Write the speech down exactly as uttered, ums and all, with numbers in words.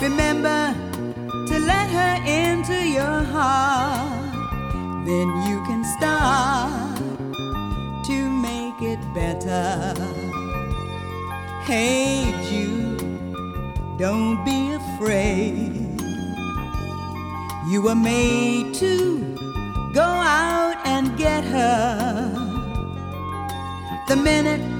Remember to let her into your heart. Then you can start to make it better. Hey Jude, don't be afraid. You were made to go out and get her. The minute